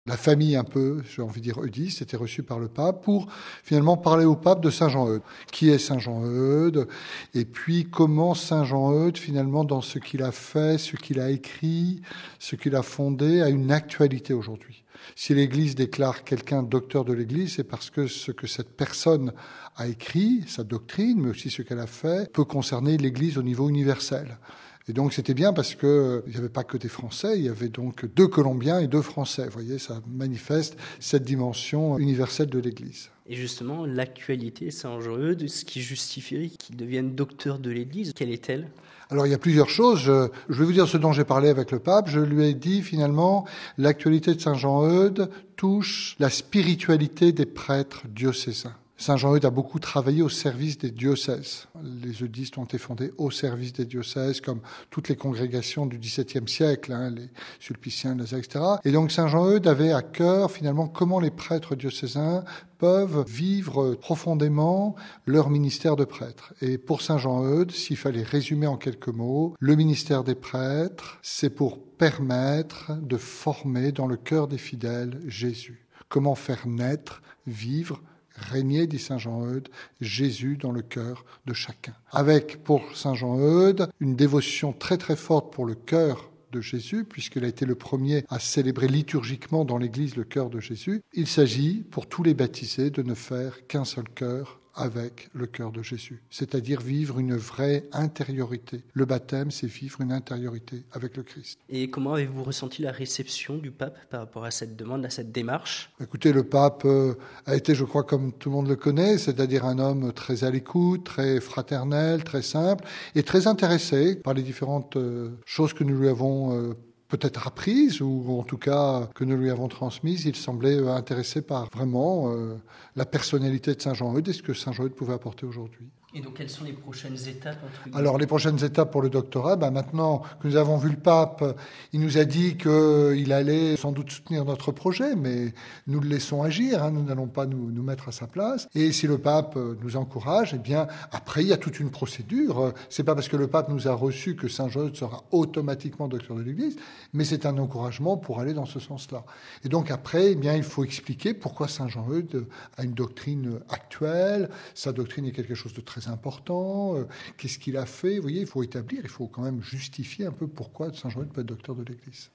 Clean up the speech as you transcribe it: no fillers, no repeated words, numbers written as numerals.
La famille un peu, j'ai envie de dire eudiste, était reçue par le pape pour finalement parler au pape de Saint Jean-Eudes. Qui est Saint Jean-Eudes? Et puis comment Saint Jean-Eudes, finalement, dans ce qu'il a fait, ce qu'il a écrit, ce qu'il a fondé, a une actualité aujourd'hui. Si l'Église déclare quelqu'un docteur de l'Église, c'est parce que ce que cette personne a écrit, sa doctrine, mais aussi ce qu'elle a fait, peut concerner l'Église au niveau universel. Et donc c'était bien parce que il n'y avait pas que des Français, il y avait donc 2 Colombiens et 2 Français. Vous voyez, ça manifeste cette dimension universelle de l'Église. Et justement, l'actualité de Saint Jean-Eudes, ce qui justifierait qu'il devienne docteur de l'Église, quelle est-elle ? Alors il y a plusieurs choses. Je vais vous dire ce dont j'ai parlé avec le pape. Je lui ai dit finalement, l'actualité de Saint Jean-Eudes touche la spiritualité des prêtres diocésains. Saint Jean-Eudes a beaucoup travaillé au service des diocèses. Les eudistes ont été fondés au service des diocèses, comme toutes les congrégations du XVIIe siècle, les Sulpiciens, les etc. Et donc Saint Jean-Eudes avait à cœur finalement comment les prêtres diocésains peuvent vivre profondément leur ministère de prêtre. Et pour Saint Jean-Eudes, s'il fallait résumer en quelques mots, le ministère des prêtres, c'est pour permettre de former dans le cœur des fidèles Jésus. Comment faire naître, vivre, régner, dit Saint Jean-Eudes, Jésus dans le cœur de chacun. Avec, pour Saint Jean-Eudes, une dévotion très très forte pour le cœur de Jésus, puisqu'il a été le premier à célébrer liturgiquement dans l'Église le cœur de Jésus. Il s'agit, pour tous les baptisés, de ne faire qu'un seul cœur avec le cœur de Jésus, c'est-à-dire vivre une vraie intériorité. Le baptême, c'est vivre une intériorité avec le Christ. Et comment avez-vous ressenti la réception du pape par rapport à cette demande, à cette démarche ? Écoutez, le pape a été, je crois, comme tout le monde le connaît, c'est-à-dire un homme très à l'écoute, très fraternel, très simple, et très intéressé par les différentes choses que nous lui avons peut-être apprises, ou en tout cas que nous lui avons transmises. Il semblait intéressé par vraiment la personnalité de Saint Jean-Eudes et ce que Saint Jean-Eudes pouvait apporter aujourd'hui. Et donc, quelles sont les prochaines étapes ? Alors, les prochaines étapes pour le doctorat, maintenant que nous avons vu le pape, il nous a dit qu'il allait sans doute soutenir notre projet, mais nous le laissons agir, nous n'allons pas nous mettre à sa place. Et si le pape nous encourage, eh bien, après, il y a toute une procédure. C'est pas parce que le pape nous a reçus que Saint Jean-Eudes sera automatiquement docteur de l'Église, mais c'est un encouragement pour aller dans ce sens-là. Et donc après, eh bien, il faut expliquer pourquoi Saint Jean-Eudes a une doctrine actuelle. Sa doctrine est quelque chose de très important, qu'est-ce qu'il a fait, vous voyez, il faut établir, il faut quand même justifier un peu pourquoi Saint Jean-Eudes peut être docteur de l'Église.